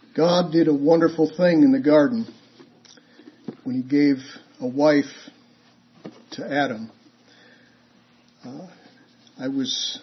God did a wonderful thing in the garden when He gave a wife to Adam. I was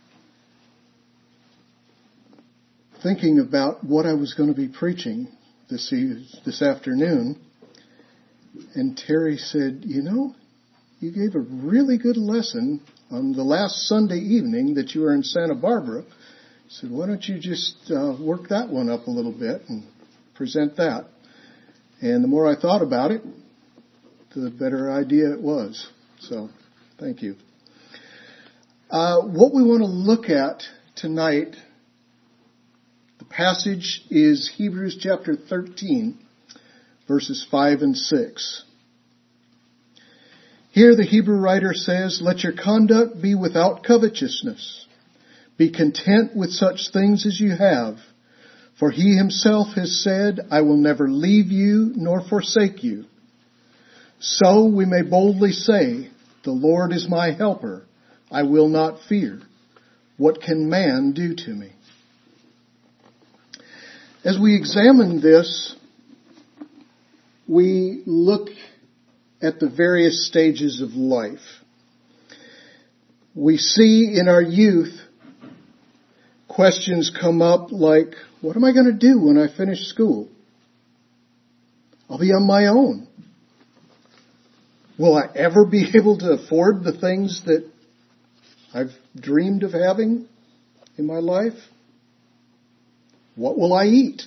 thinking about what I was going to be preaching this afternoon, and Terry said, you gave a really good lesson on the last Sunday evening that you were in Santa Barbara. I said, why don't you just work that one up a little bit and present that? And the more I thought about it, the better idea it was. So, thank you. What we want to look at tonight, the passage is Hebrews chapter 13, verses 5 and 6. Here the Hebrew writer says, "Let your conduct be without covetousness. Be content with such things as you have. For He Himself has said, I will never leave you nor forsake you. So we may boldly say, the Lord is my helper. I will not fear. What can man do to me?" As we examine this, we look at the various stages of life. We see in our youth questions come up like, what am I going to do when I finish school? I'll be on my own. Will I ever be able to afford the things that I've dreamed of having in my life? What will I eat?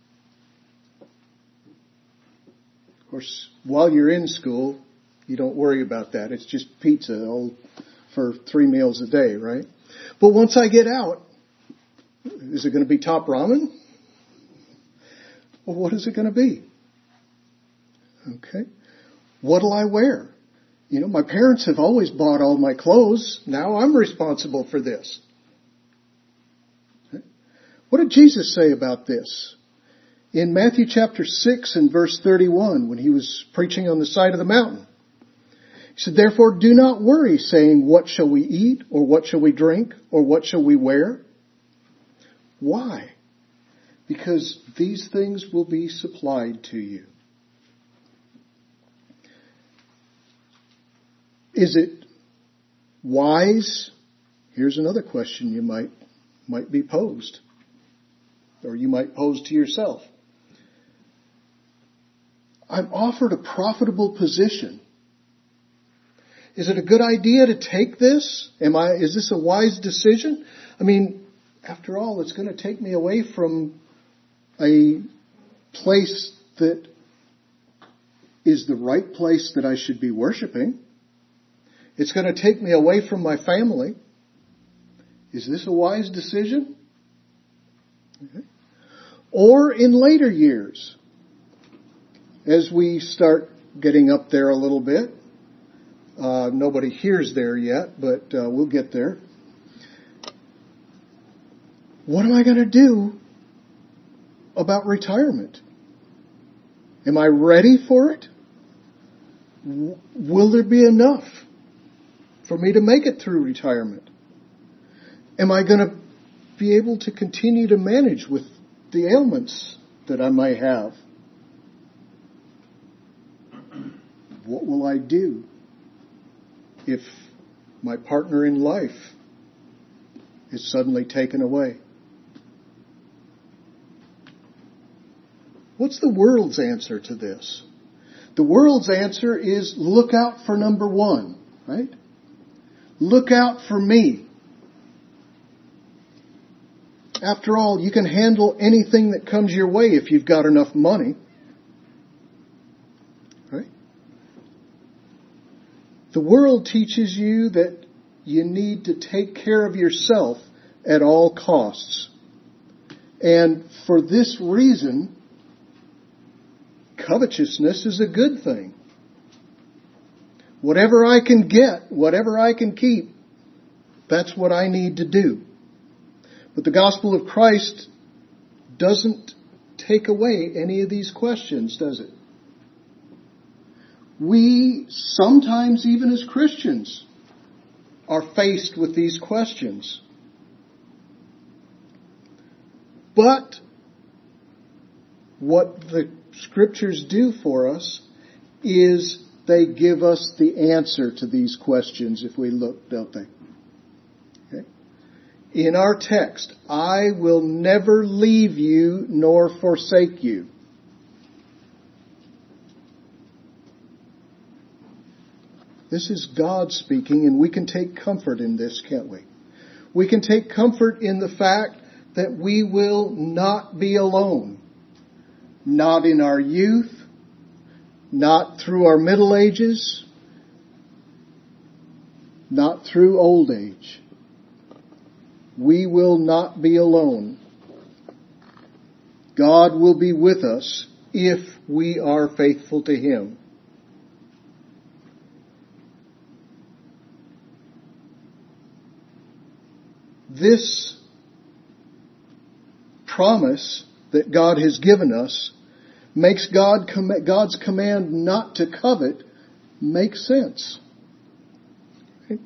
Of course, while you're in school, you don't worry about that. It's just pizza for 3 meals a day, right? But once I get out, is it going to be top ramen? Well, what is it going to be? Okay. What'll I wear? My parents have always bought all my clothes. Now I'm responsible for this. Okay. What did Jesus say about this? In Matthew chapter 6 and verse 31, when He was preaching on the side of the mountain, He said, "Therefore do not worry, saying, what shall we eat, or what shall we drink, or what shall we wear?" Why? Because these things will be supplied to you. Is it wise? Here's another question you might be posed, or you might pose to yourself. I'm offered a profitable position. Is it a good idea to take this? Is this a wise decision? After all, it's going to take me away from a place that is the right place that I should be worshiping. It's going to take me away from my family. Is this a wise decision? Okay. Or in later years, as we start getting up there a little bit, nobody here's there yet, but we'll get there. What am I going to do about retirement? Am I ready for it? Will there be enough for me to make it through retirement? Am I going to be able to continue to manage with the ailments that I might have? What will I do if my partner in life is suddenly taken away? What's the world's answer to this? The world's answer is look out for number one, right? Look out for me. After all, you can handle anything that comes your way if you've got enough money. Right? The world teaches you that you need to take care of yourself at all costs. And for this reason, covetousness is a good thing. Whatever I can get, whatever I can keep, that's what I need to do. But the gospel of Christ doesn't take away any of these questions, does it? We, sometimes even as Christians, are faced with these questions. But what the Scriptures do for us is they give us the answer to these questions if we look, don't they? Okay. In our text, I will never leave you nor forsake you. This is God speaking, and we can take comfort in this, can't we? We can take comfort in the fact that we will not be alone. Not in our youth, not through our middle ages, not through old age. We will not be alone. God will be with us if we are faithful to Him. This promise that God has given us makes God's command not to covet make sense. Okay?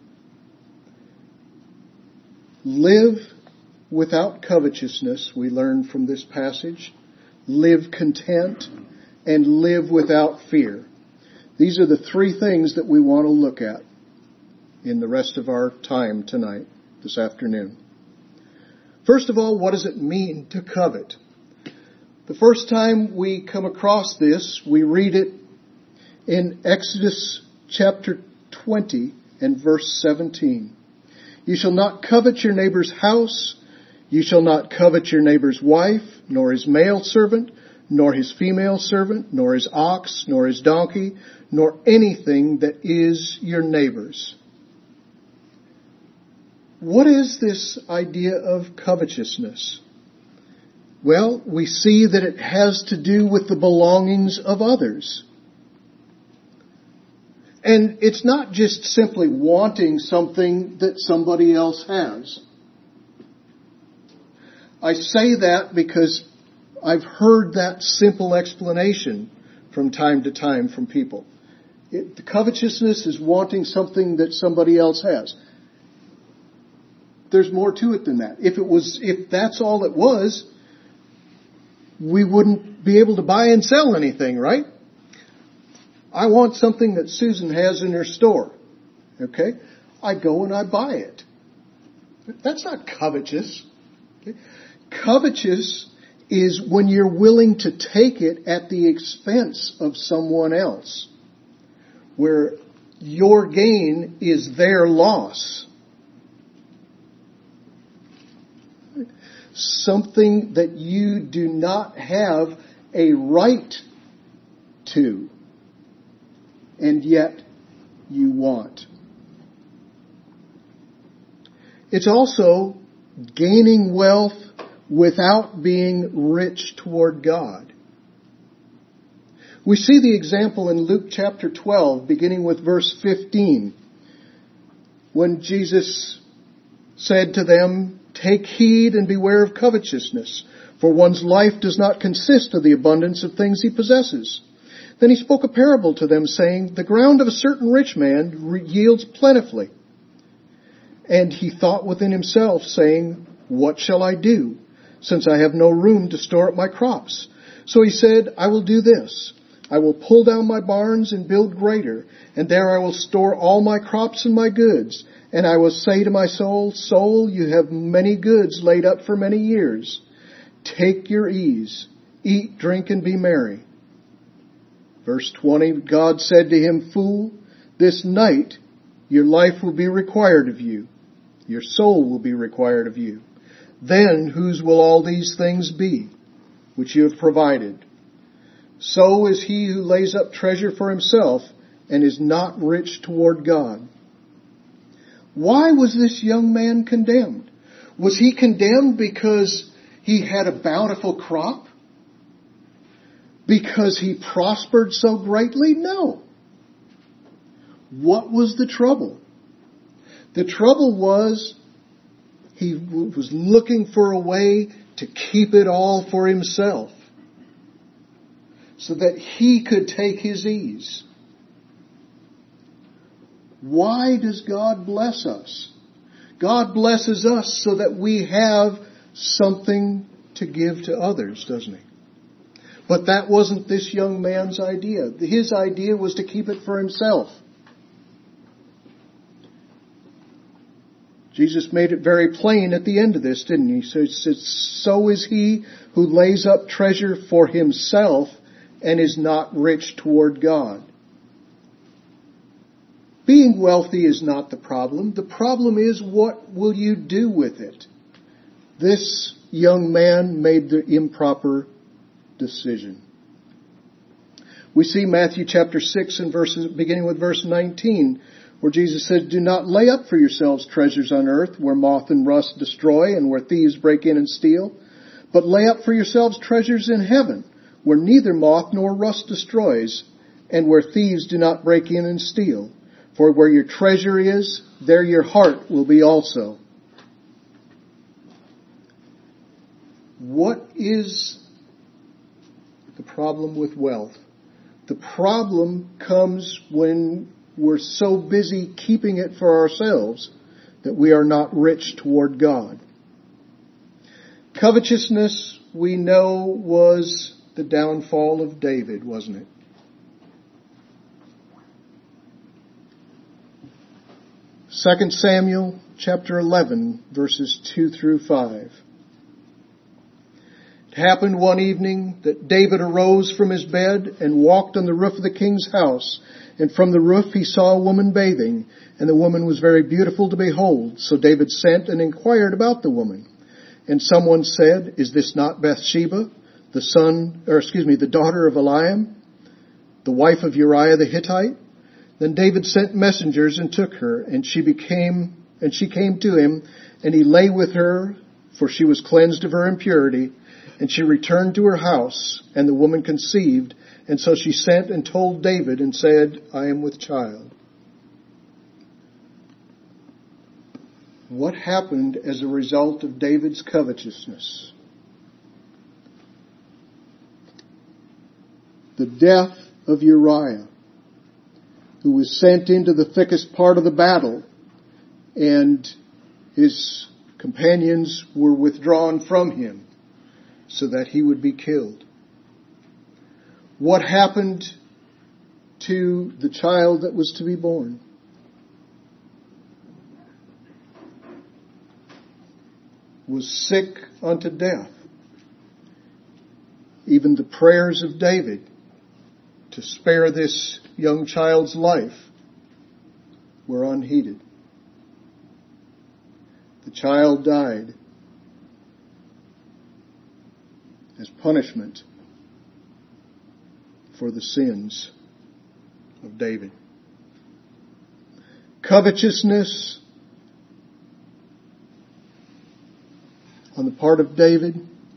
Live without covetousness, we learn from this passage. Live content and live without fear. These are the three things that we want to look at in the rest of our time tonight, this afternoon. First of all, what does it mean to covet? The first time we come across this, we read it in Exodus chapter 20 and verse 17. You shall not covet your neighbor's house. You shall not covet your neighbor's wife, nor his male servant, nor his female servant, nor his ox, nor his donkey, nor anything that is your neighbor's. What is this idea of covetousness? Well, we see that it has to do with the belongings of others. And it's not just simply wanting something that somebody else has. I say that because I've heard that simple explanation from time to time from people. The covetousness is wanting something that somebody else has. There's more to it than that. If that's all it was, we wouldn't be able to buy and sell anything, right? I want something that Susan has in her store. Okay? I go and I buy it. That's not covetous. Okay? Covetous is when you're willing to take it at the expense of someone else, where your gain is their loss. Something that you do not have a right to, and yet you want. It's also gaining wealth without being rich toward God. We see the example in Luke chapter 12, beginning with verse 15, when Jesus said to them, "Take heed and beware of covetousness, for one's life does not consist of the abundance of things he possesses." Then he spoke a parable to them, saying, "The ground of a certain rich man yields plentifully. And he thought within himself, saying, What shall I do, since I have no room to store up my crops? So he said, I will do this. I will pull down my barns and build greater, and there I will store all my crops and my goods. And I will say to my soul, Soul, you have many goods laid up for many years. Take your ease, eat, drink, and be merry." Verse 20, God said to him, "Fool, this night your life will be required of you. Your soul will be required of you. Then whose will all these things be, which you have provided? So is he who lays up treasure for himself and is not rich toward God." Why was this young man condemned? Was he condemned because he had a bountiful crop? Because he prospered so greatly? No. What was the trouble? The trouble was he was looking for a way to keep it all for himself so that he could take his ease. Why does God bless us? God blesses us so that we have something to give to others, doesn't He? But that wasn't this young man's idea. His idea was to keep it for himself. Jesus made it very plain at the end of this, didn't he? So so is he who lays up treasure for himself and is not rich toward God. Being wealthy is not the problem. The problem is, what will you do with it? This young man made the improper decision. We see Matthew chapter 6 and beginning with verse 19, where Jesus said, "Do not lay up for yourselves treasures on earth, where moth and rust destroy and where thieves break in and steal. But lay up for yourselves treasures in heaven, where neither moth nor rust destroys, and where thieves do not break in and steal. For where your treasure is, there your heart will be also." What is the problem with wealth? The problem comes when we're so busy keeping it for ourselves that we are not rich toward God. Covetousness, we know, was the downfall of David, wasn't it? Second Samuel chapter 11, verses 2 through 5. It happened one evening that David arose from his bed and walked on the roof of the king's house. And from the roof he saw a woman bathing, and the woman was very beautiful to behold. So David sent and inquired about the woman. And someone said, "Is this not Bathsheba, the daughter of Eliam, the wife of Uriah the Hittite?" Then David sent messengers and took her, and she came to him, and he lay with her, for she was cleansed of her impurity. And she returned to her house, and the woman conceived, and so she sent and told David and said, "I am with child." What happened as a result of David's covetousness? The death of Uriah, who was sent into the thickest part of the battle, and his companions were withdrawn from him so that he would be killed. What happened to the child that was to be born? Was sick unto death. Even the prayers of David to spare this young child's life were unheeded. The child died as punishment for the sins of David. Covetousness on the part of David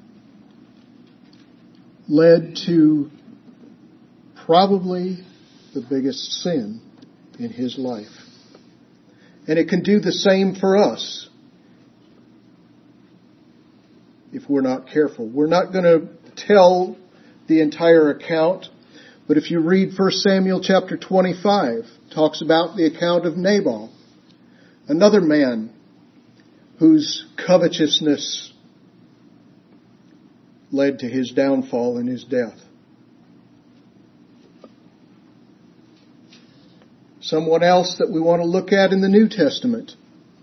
led to probably the biggest sin in his life. And it can do the same for us if we're not careful. We're not going to tell the entire account, but if you read 1 Samuel chapter 25, it talks about the account of Nabal, another man whose covetousness led to his downfall and his death. Someone else that we want to look at in the New Testament,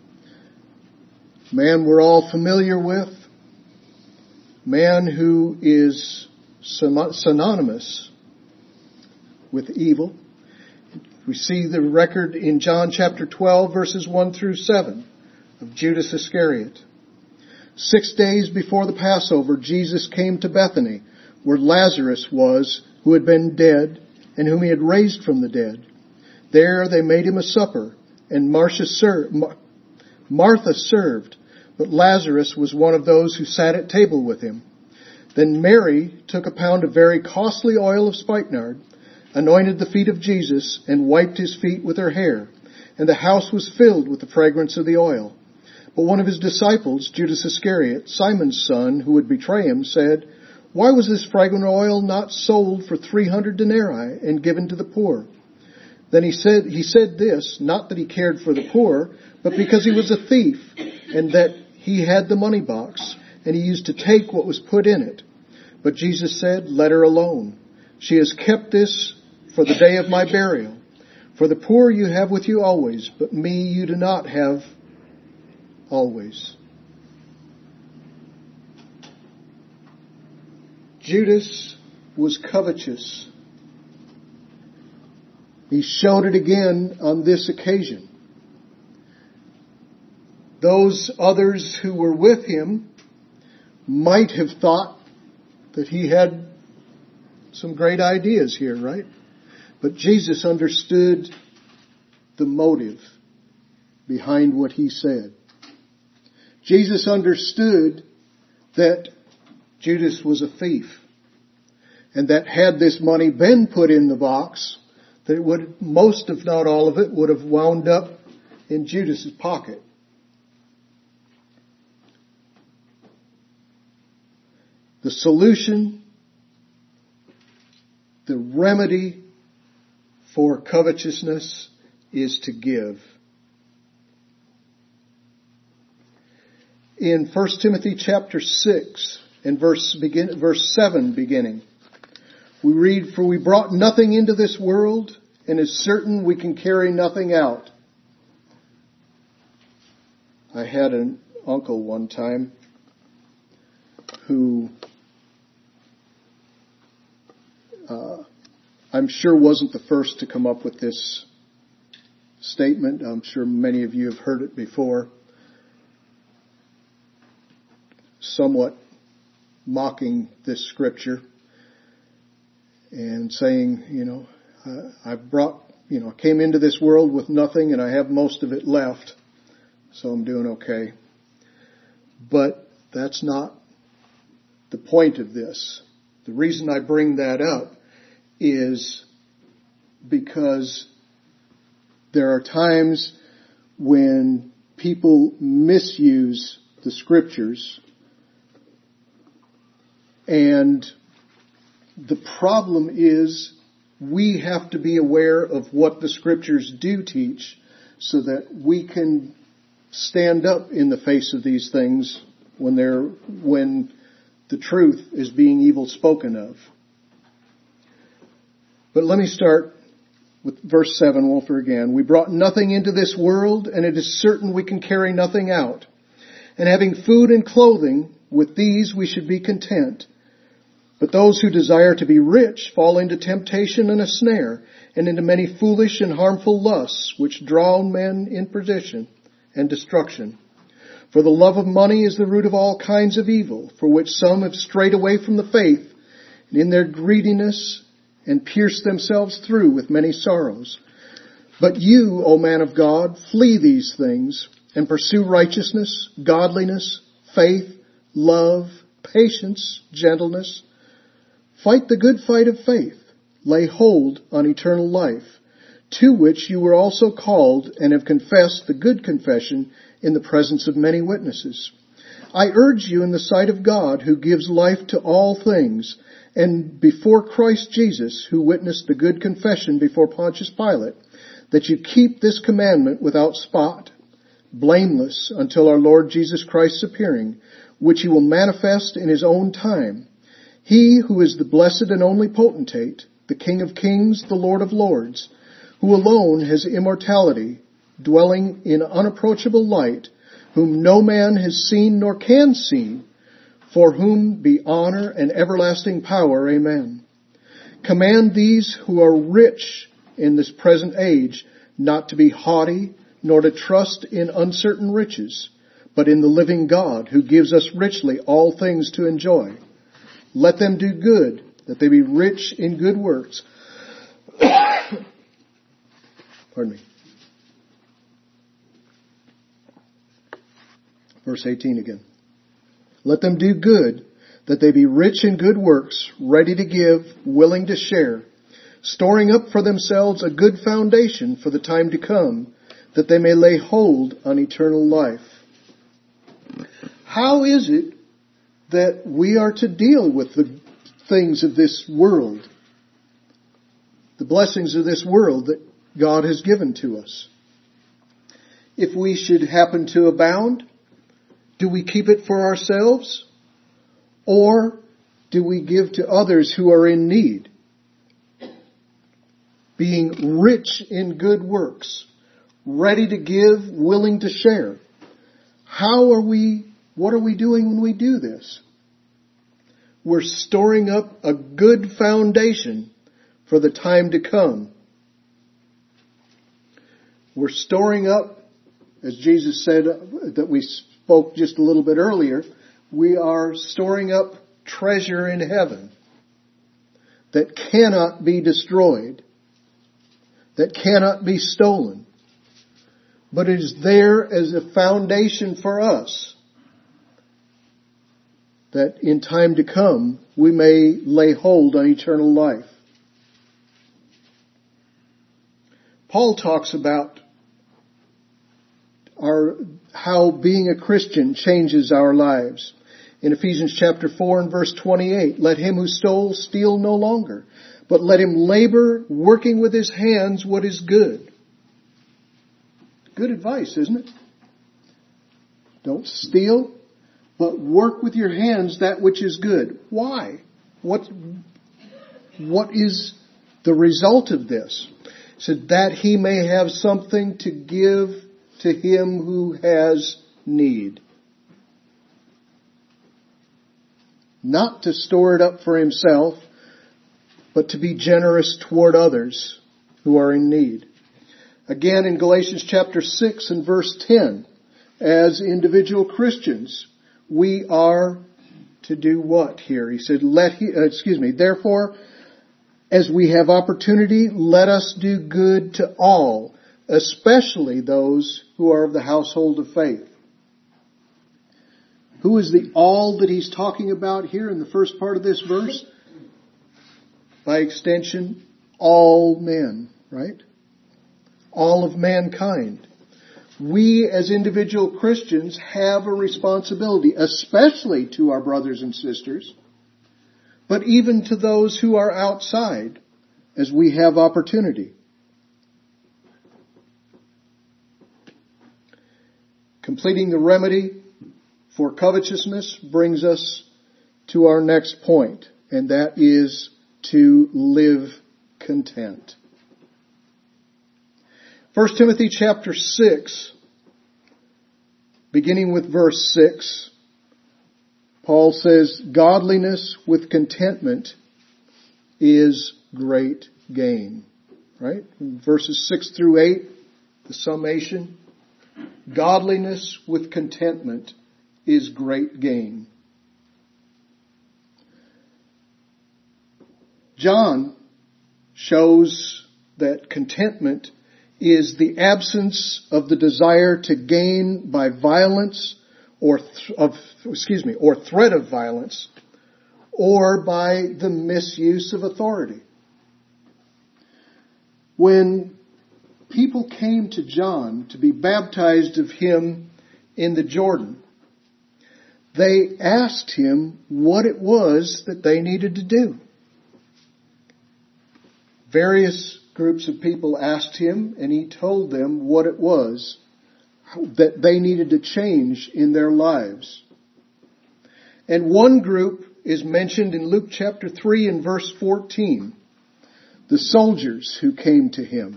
man we're all familiar with, man who is synonymous with evil. We see the record in John chapter 12, verses 1 through 7 of Judas Iscariot. 6 days before the Passover, Jesus came to Bethany, where Lazarus was, who had been dead, and whom he had raised from the dead. There they made him a supper, and Martha served, but Lazarus was one of those who sat at table with him. Then Mary took a pound of very costly oil of spikenard, anointed the feet of Jesus, and wiped his feet with her hair, and the house was filled with the fragrance of the oil. But one of his disciples, Judas Iscariot, Simon's son, who would betray him, said, "Why was this fragrant oil not sold for 300 denarii and given to the poor?" Then he said this, not that he cared for the poor, but because he was a thief, and that he had the money box, and he used to take what was put in it. But Jesus said, let her alone. She has kept this for the day of my burial. For the poor you have with you always, but me you do not have always. Judas was covetous. He showed it again on this occasion. Those others who were with him might have thought that he had some great ideas here, right? But Jesus understood the motive behind what he said. Jesus understood that Judas was a thief, and that had this money been put in the box, that it would, most if not all of it, would have wound up in Judas's pocket. The solution, the remedy for covetousness is to give. In 1 Timothy chapter 6 and verse 7 beginning, we read, for we brought nothing into this world, and is certain we can carry nothing out. I had an uncle one time who I'm sure wasn't the first to come up with this statement. I'm sure many of you have heard it before. Somewhat mocking this scripture and saying, I came into this world with nothing and I have most of it left, so I'm doing okay. But that's not the point of this. The reason I bring that up is because there are times when people misuse the scriptures, and the problem is we have to be aware of what the scriptures do teach so that we can stand up in the face of these things when the truth is being evil spoken of. But let me start with verse 7, Wolfer, again. We brought nothing into this world, and it is certain we can carry nothing out. And having food and clothing, with these we should be content. But those who desire to be rich fall into temptation and a snare, and into many foolish and harmful lusts, which draw men in perdition and destruction. For the love of money is the root of all kinds of evil, for which some have strayed away from the faith, and in their greediness and pierced themselves through with many sorrows. But you, O man of God, flee these things, and pursue righteousness, godliness, faith, love, patience, gentleness. Fight the good fight of faith. Lay hold on eternal life, to which you were also called and have confessed the good confession in the presence of many witnesses. I urge you in the sight of God, who gives life to all things, and before Christ Jesus, who witnessed the good confession before Pontius Pilate, that you keep this commandment without spot, blameless until our Lord Jesus Christ's appearing, which he will manifest in his own time. He who is the blessed and only potentate, the King of kings, the Lord of lords, who alone has immortality, dwelling in unapproachable light, whom no man has seen nor can see, for whom be honor and everlasting power. Amen. Command these who are rich in this present age not to be haughty, nor to trust in uncertain riches, but in the living God, who gives us richly all things to enjoy. Let them do good, that they be rich in good works. Pardon me. Verse 18 again. Let them do good, that they be rich in good works, ready to give, willing to share, storing up for themselves a good foundation for the time to come, that they may lay hold on eternal life. How is it that we are to deal with the things of this world, the blessings of this world that God has given to us? If we should happen to abound, do we keep it for ourselves? Or do we give to others who are in need? Being rich in good works, ready to give, willing to share. What are we doing when we do this? We're storing up a good foundation for the time to come. We're storing up, as Jesus said that we spoke just a little bit earlier, we are storing up treasure in heaven that cannot be destroyed, that cannot be stolen, but it is there as a foundation for us that in time to come we may lay hold on eternal life. Paul talks about how being a Christian changes our lives. In Ephesians chapter 4 and verse 28, let him who stole steal no longer, but let him labor, working with his hands what is good. Good advice, isn't it? Don't steal, but work with your hands that which is good. Why? What is the result of this? It said that he may have something to give to him who has need. Not to store it up for himself, but to be generous toward others who are in need. Again, in Galatians chapter 6 and verse 10, as individual Christians, we are to do what here? He said, therefore, as we have opportunity, let us do good to all, especially those who are of the household of faith. Who is the all that he's talking about here in the first part of this verse? By extension, all men, right? All of mankind. We as individual Christians have a responsibility, especially to our brothers and sisters, but even to those who are outside as we have opportunity. Completing the remedy for covetousness brings us to our next point, and that is to live content. 1 Timothy chapter 6, beginning with verse 6, Paul says, godliness with contentment is great gain. Right? In verses 6 through 8, the summation, godliness with contentment is great gain. John shows that contentment is the absence of the desire to gain by violence or threat of violence or by the misuse of authority. When people came to John to be baptized of him in the Jordan, they asked him what it was that they needed to do. Various groups of people asked him, and he told them what it was that they needed to change in their lives. And one group is mentioned in Luke chapter 3 and verse 14, the soldiers who came to him.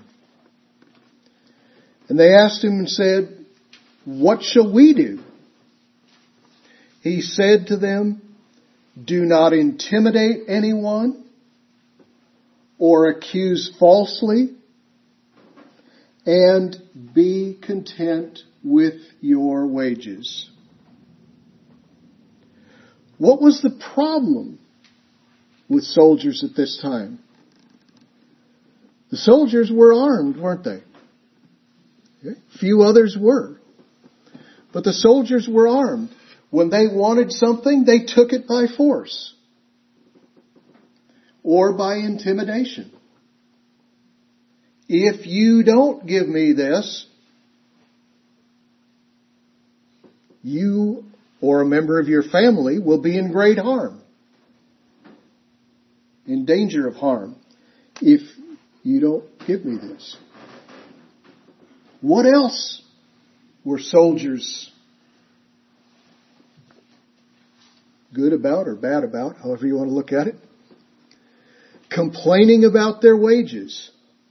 And they asked him and said, what shall we do? He said to them, do not intimidate anyone or accuse falsely, and be content with your wages. What was the problem with soldiers at this time? The soldiers were armed, weren't they? Okay. Few others were. But the soldiers were armed. When they wanted something, they took it by force or by intimidation. If you don't give me this, you or a member of your family will be in great harm, in danger of harm, if you don't give me this. What else were soldiers good about or bad about, however you want to look at it. Complaining about their wages.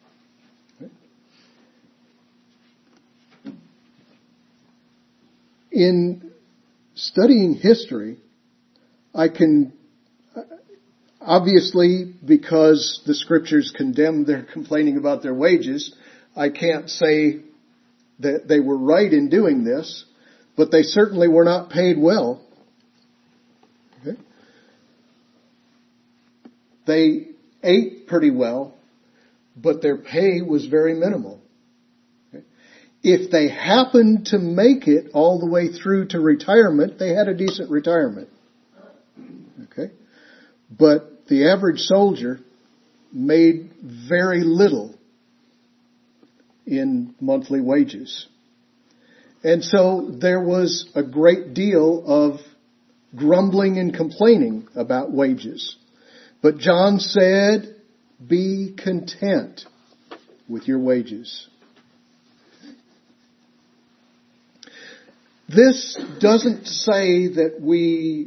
In studying history, I can, obviously, because the scriptures condemn their complaining about their wages, I can't say that they were right in doing this, but they certainly were not paid well. Okay? They ate pretty well, but their pay was very minimal. Okay? If they happened to make it all the way through to retirement, they had a decent retirement. Okay? But the average soldier made very little in monthly wages. And so there was a great deal of grumbling and complaining about wages. But John said, be content with your wages. This doesn't say that we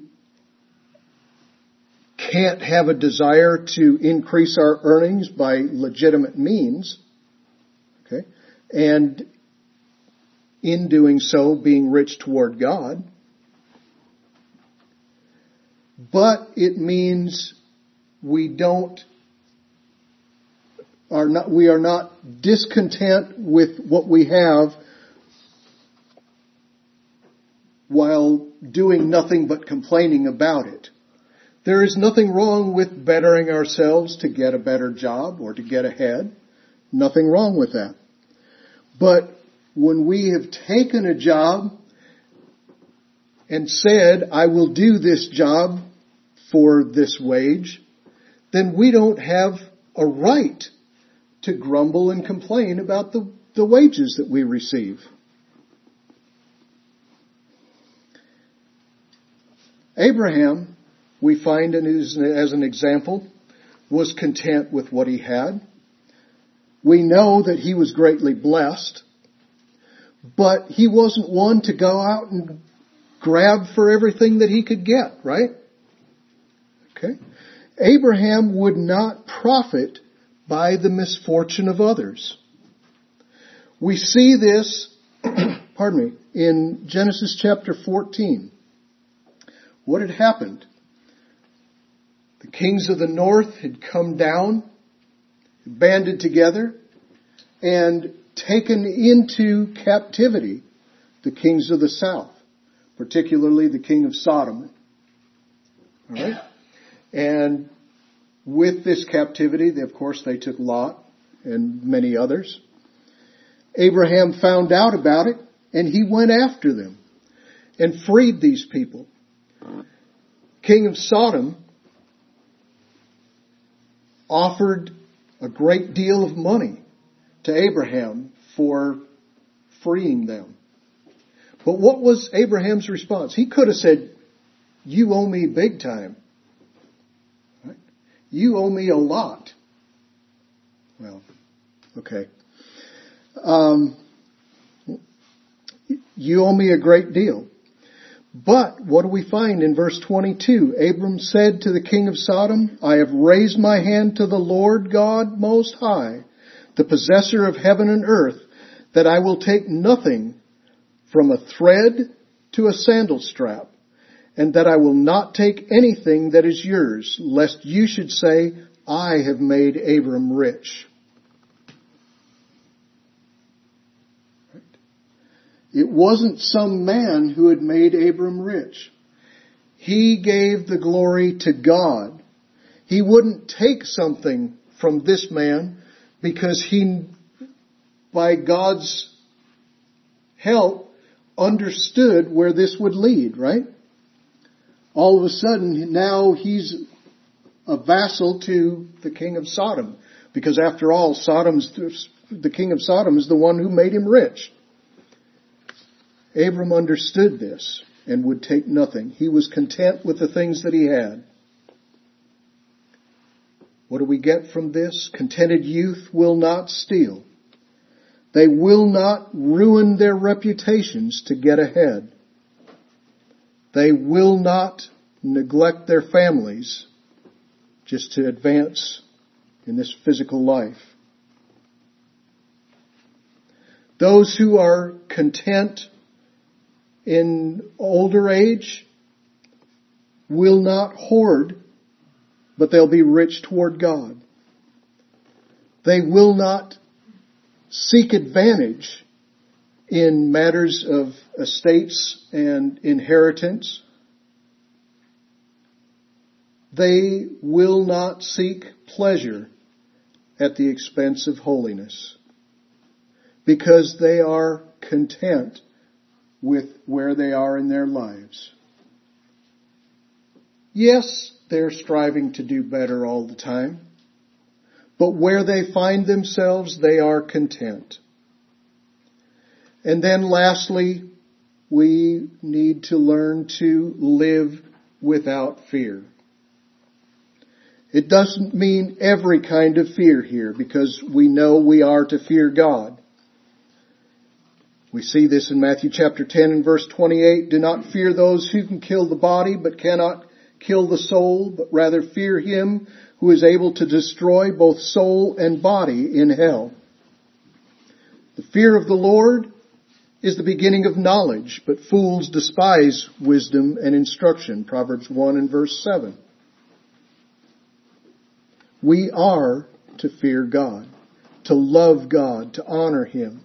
can't have a desire to increase our earnings by legitimate means. Okay? And in doing so, being rich toward God. But it means we are not discontent with what we have while doing nothing but complaining about it. There is nothing wrong with bettering ourselves to get a better job or to get ahead. Nothing wrong with that. But when we have taken a job and said, I will do this job for this wage, then we don't have a right to grumble and complain about the wages that we receive. Abraham, we find as an example, was content with what he had. We know that he was greatly blessed, but he wasn't one to go out and grab for everything that he could get, right? Okay. Abraham would not profit by the misfortune of others. We see this, in Genesis chapter 14. What had happened? The kings of the north had come down, banded together, and taken into captivity the kings of the south, particularly the king of Sodom. All right? And with this captivity, of course, they took Lot and many others. Abraham found out about it, and he went after them and freed these people. King of Sodom offered a great deal of money to Abraham for freeing them. But what was Abraham's response? He could have said, you owe me big time. Right? You owe me a lot. Well, okay. You owe me a great deal. But what do we find in verse 22? Abram said to the king of Sodom, I have raised my hand to the Lord God Most High, the possessor of heaven and earth, that I will take nothing from a thread to a sandal strap, and that I will not take anything that is yours, lest you should say, I have made Abram rich. It wasn't some man who had made Abram rich. He gave the glory to God. He wouldn't take something from this man because he, by God's help, understood where this would lead, right? All of a sudden, now he's a vassal to the king of Sodom. Because after all, the king of Sodom is the one who made him rich. Abram understood this and would take nothing. He was content with the things that he had. What do we get from this? Contented youth will not steal. They will not ruin their reputations to get ahead. They will not neglect their families just to advance in this physical life. Those who are content in older age will not hoard, but they'll be rich toward God. They will not seek advantage in matters of estates and inheritance. They will not seek pleasure at the expense of holiness, because they are content with where they are in their lives. Yes, they're striving to do better all the time, but where they find themselves, they are content. And then lastly, we need to learn to live without fear. It doesn't mean every kind of fear here, because we know we are to fear God. We see this in Matthew chapter 10 and verse 28. Do not fear those who can kill the body, but cannot kill the soul, but rather fear him who is able to destroy both soul and body in hell. The fear of the Lord is the beginning of knowledge, but fools despise wisdom and instruction. Proverbs 1 and verse 7. We are to fear God, to love God, to honor Him.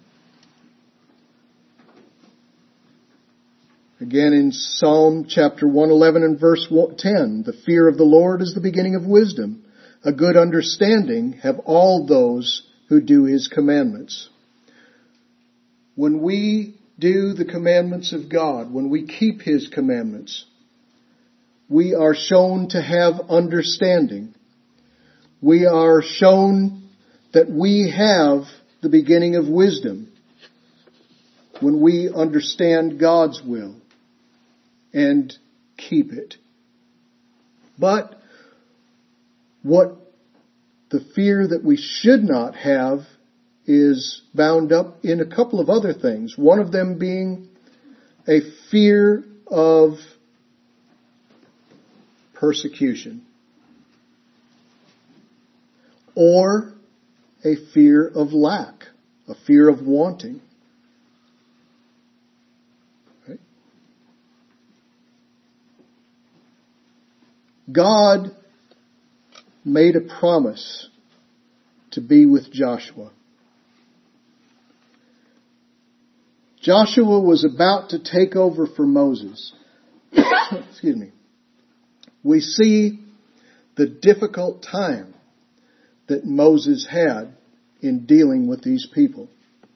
Again in Psalm chapter 111 and verse 10, the fear of the Lord is the beginning of wisdom. A good understanding have all those who do His commandments. When we do the commandments of God, when we keep His commandments, we are shown to have understanding. We are shown that we have the beginning of wisdom when we understand God's will and keep it. But what the fear that we should not have is bound up in a couple of other things. One of them being a fear of persecution, or a fear of lack, a fear of wanting. Right? God made a promise to be with Joshua. Joshua was about to take over for Moses. Excuse me. We see the difficult time that Moses had in dealing with these people.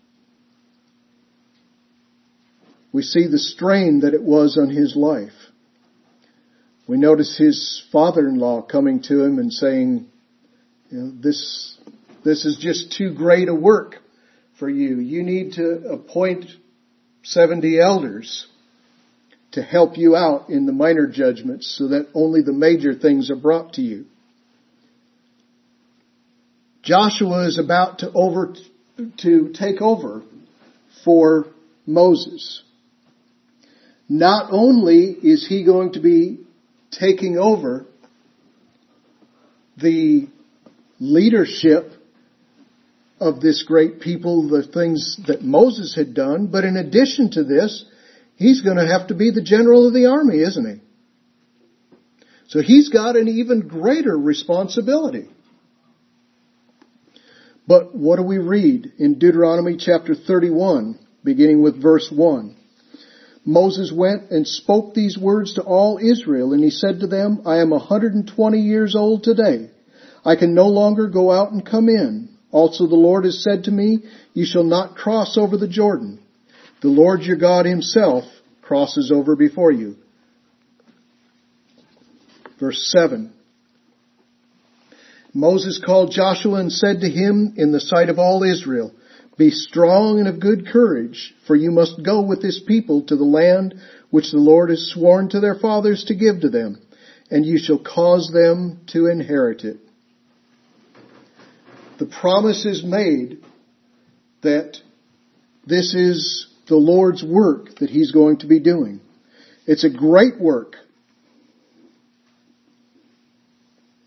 We see the strain that it was on his life. We notice his father-in-law coming to him and saying, this is just too great a work for you. You need to appoint 70 elders to help you out in the minor judgments so that only the major things are brought to you. Joshua is about to take over for Moses. Not only is he going to be taking over the leadership of this great people, the things that Moses had done, but in addition to this, he's going to have to be the general of the army, isn't he? So he's got an even greater responsibility. But what do we read in Deuteronomy chapter 31, beginning with verse 1? Moses went and spoke these words to all Israel, and he said to them, I am 120 years old today. I can no longer go out and come in. Also the Lord has said to me, you shall not cross over the Jordan. The Lord your God Himself crosses over before you. Verse 7. Moses called Joshua and said to him in the sight of all Israel, be strong and of good courage, for you must go with this people to the land which the Lord has sworn to their fathers to give to them, and you shall cause them to inherit it. The promise is made that this is the Lord's work that He's going to be doing. It's a great work.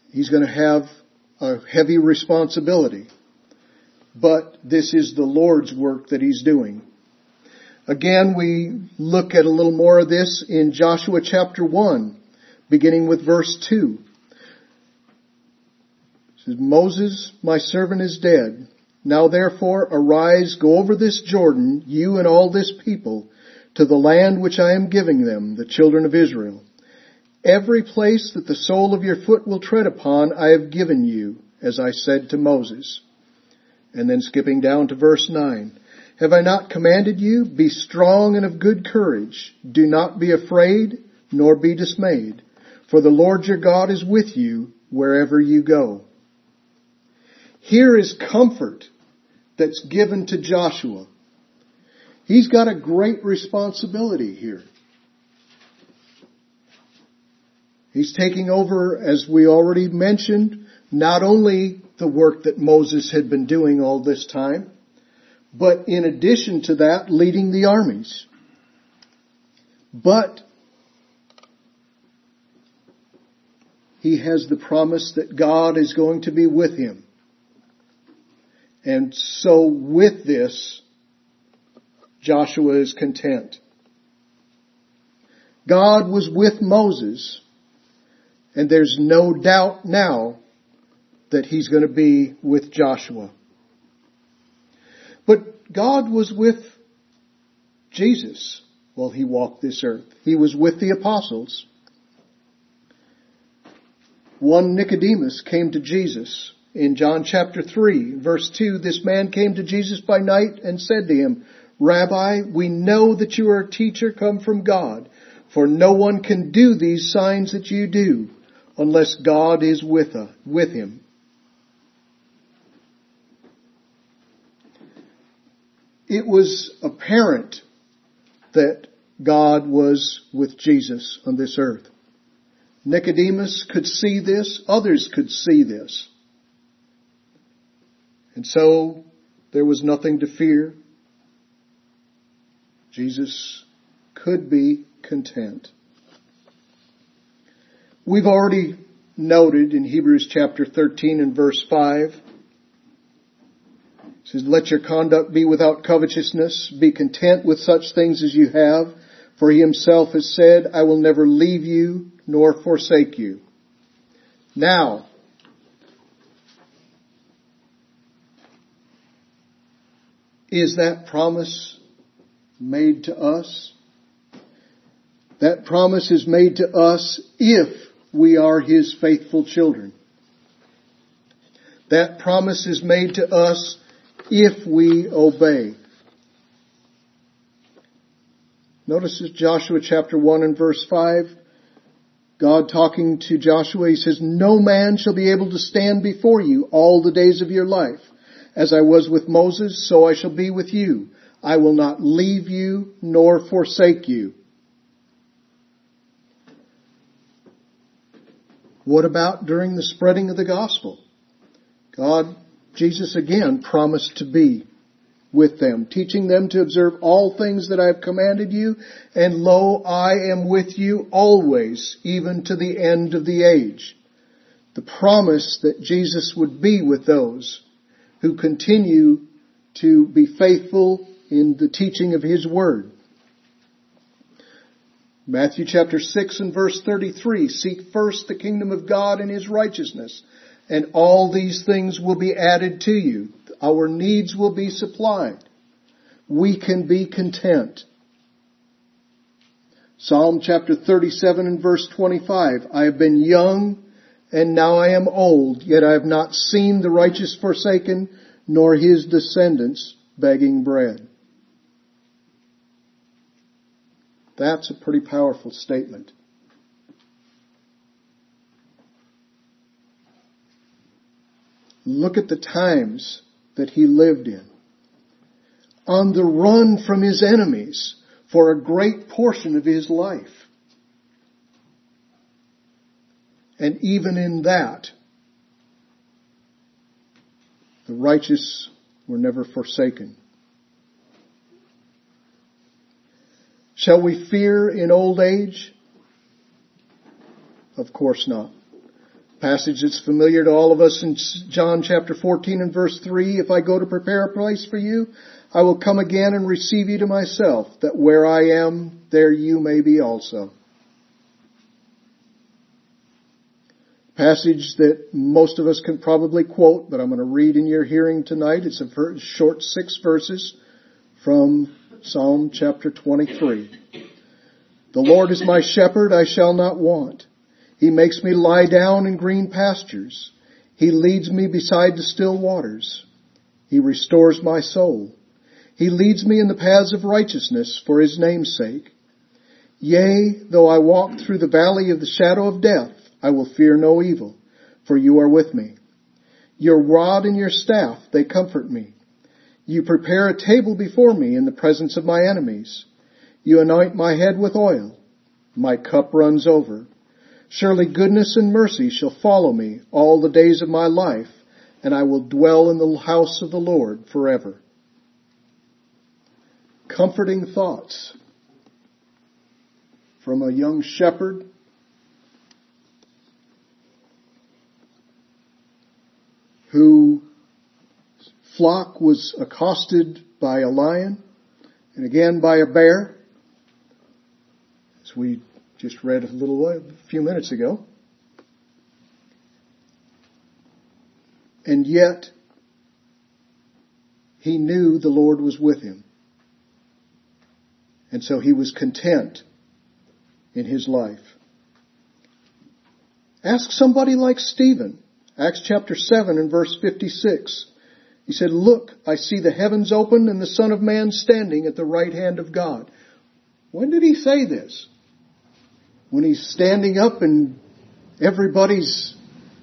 He's going to have a heavy responsibility. But this is the Lord's work that He's doing. Again, we look at a little more of this in Joshua chapter 1, beginning with verse 2. It says, Moses, my servant, is dead. Now therefore arise, go over this Jordan, you and all this people, to the land which I am giving them, the children of Israel. Every place that the sole of your foot will tread upon, I have given you, as I said to Moses. And then skipping down to verse 9. Have I not commanded you? Be strong and of good courage. Do not be afraid, nor be dismayed. For the Lord your God is with you wherever you go. Here is comfort that's given to Joshua. He's got a great responsibility here. He's taking over, as we already mentioned, not only the work that Moses had been doing all this time, but in addition to that, leading the armies. But he has the promise that God is going to be with him. And so with this, Joshua is content. God was with Moses, and there's no doubt now that He's going to be with Joshua. But God was with Jesus while He walked this earth. He was with the apostles. One Nicodemus came to Jesus in John chapter 3, verse 2. This man came to Jesus by night and said to Him, Rabbi, we know that you are a teacher come from God, for no one can do these signs that you do unless God is with him. It was apparent that God was with Jesus on this earth. Nicodemus could see this. Others could see this. And so there was nothing to fear. Jesus could be content. We've already noted in Hebrews chapter 13 and verse 5, it says, Let your conduct be without covetousness. Be content with such things as you have. For He Himself has said, I will never leave you nor forsake you. Now, is that promise made to us? That promise is made to us if we are His faithful children. That promise is made to us if we obey. Notice this Joshua chapter 1 and verse 5. God talking to Joshua, He says, No man shall be able to stand before you all the days of your life. As I was with Moses, so I shall be with you. I will not leave you nor forsake you. What about during the spreading of the gospel? Jesus again promised to be with them, teaching them to observe all things that I have commanded you, and lo, I am with you always, even to the end of the age. The promise that Jesus would be with those who continue to be faithful in the teaching of His Word. Matthew chapter 6 and verse 33, Seek first the kingdom of God and His righteousness, and all these things will be added to you. Our needs will be supplied. We can be content. Psalm chapter 37 and verse 25, I have been young and now I am old, yet I have not seen the righteous forsaken, nor his descendants begging bread. That's a pretty powerful statement. Look at the times that he lived in. On the run from his enemies for a great portion of his life. And even in that, the righteous were never forsaken. Shall we fear in old age? Of course not. Passage that's familiar to all of us in John chapter 14 and verse 3. If I go to prepare a place for you, I will come again and receive you to myself, that where I am, there you may be also. Passage that most of us can probably quote, but I'm going to read in your hearing tonight. It's a short 6 verses from Psalm chapter 23. The Lord is my shepherd, I shall not want. He makes me lie down in green pastures. He leads me beside the still waters. He restores my soul. He leads me in the paths of righteousness for His name's sake. Yea, though I walk through the valley of the shadow of death, I will fear no evil, for you are with me. Your rod and your staff, they comfort me. You prepare a table before me in the presence of my enemies. You anoint my head with oil. My cup runs over. Surely goodness and mercy shall follow me all the days of my life, and I will dwell in the house of the Lord forever. Comforting thoughts from a young shepherd whose flock was accosted by a lion and again by a bear, as we just read a few minutes ago. And yet, he knew the Lord was with him. And so he was content in his life. Ask somebody like Stephen. Acts chapter 7 and verse 56. He said, "Look, I see the heavens open and the Son of Man standing at the right hand of God." When did he say this? When he's standing up and everybody's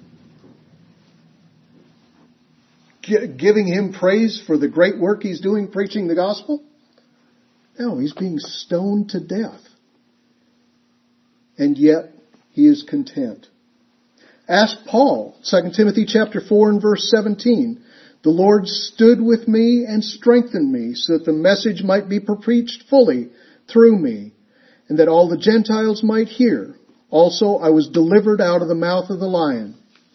giving him praise for the great work he's doing preaching the gospel? No, he's being stoned to death. And yet he is content. Ask Paul, 2 Timothy chapter 4 and verse 17. The Lord stood with me and strengthened me so that the message might be preached fully through me, and that all the Gentiles might hear. Also, I was delivered out of the mouth of the lion.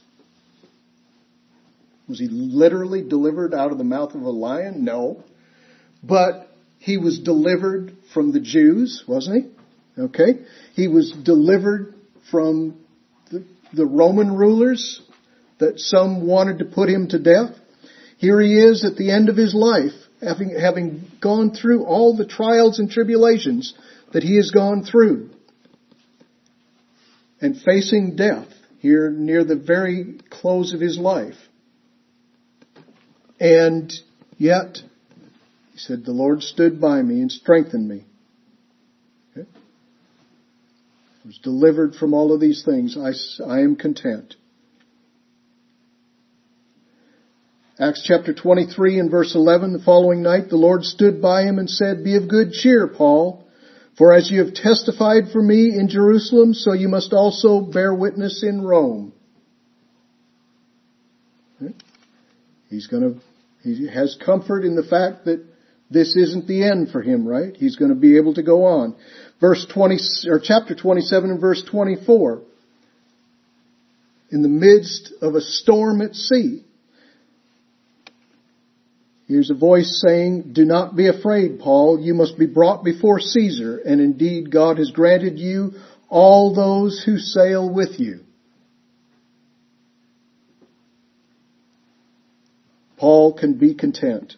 Was he literally delivered out of the mouth of a lion? No. But he was delivered from the Jews, wasn't he? Okay. He was delivered from the Roman rulers that some wanted to put him to death. Here he is at the end of his life, having gone through all the trials and tribulations that he has gone through, and facing death here near the very close of his life. And yet, he said, the Lord stood by me and strengthened me. Okay? I was delivered from all of these things. I am content. Acts chapter 23 and verse 11, the following night, the Lord stood by him and said, "Be of good cheer, Paul. For as you have testified for me in Jerusalem, so you must also bear witness in Rome." Okay? He has comfort in the fact that this isn't the end for him, right? He's going to be able to go on. Chapter 27 and verse 24. In the midst of a storm at sea, here's a voice saying, "Do not be afraid, Paul. You must be brought before Caesar, and indeed God has granted you all those who sail with you." Paul can be content.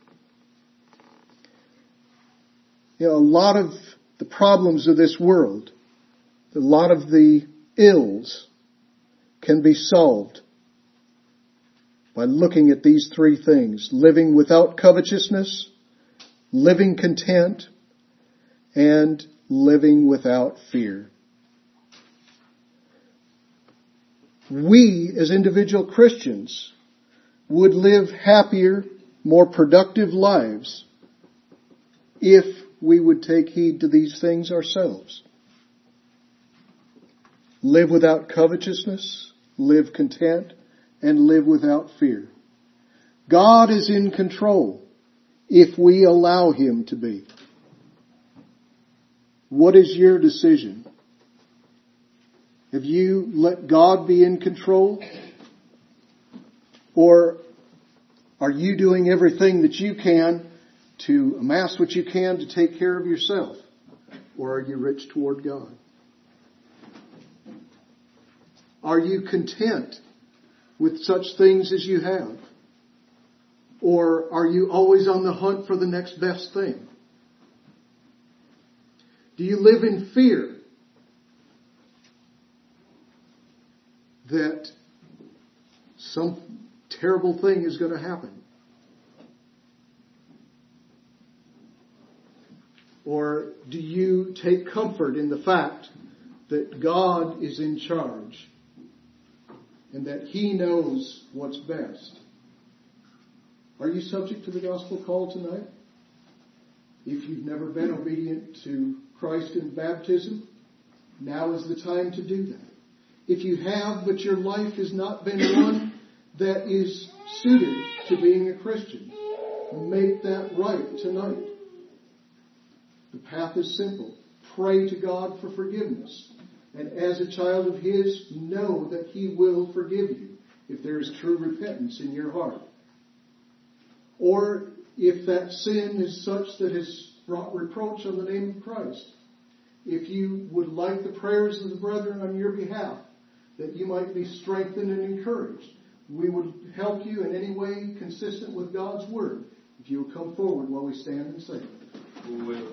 You know, a lot of the problems of this world, a lot of the ills can be solved by looking at these 3 things: living without covetousness, living content, and living without fear. We, as individual Christians, would live happier, more productive lives if we would take heed to these things ourselves. Live without covetousness, live content, and live without fear. God is in control if we allow Him to be. What is your decision? Have you let God be in control? Or are you doing everything that you can to amass what you can to take care of yourself? Or are you rich toward God? Are you content with such things as you have? Or are you always on the hunt for the next best thing? Do you live in fear that some terrible thing is going to happen? Or do you take comfort in the fact that God is in charge and that He knows what's best? Are you subject to the gospel call tonight? If you've never been obedient to Christ in baptism, now is the time to do that. If you have, but your life has not been one that is suited to being a Christian, make that right tonight. The path is simple. Pray to God for forgiveness. And as a child of His, know that He will forgive you if there is true repentance in your heart. Or if that sin is such that has brought reproach on the name of Christ, if you would like the prayers of the brethren on your behalf, that you might be strengthened and encouraged, we would help you in any way consistent with God's Word if you will come forward while we stand and sing.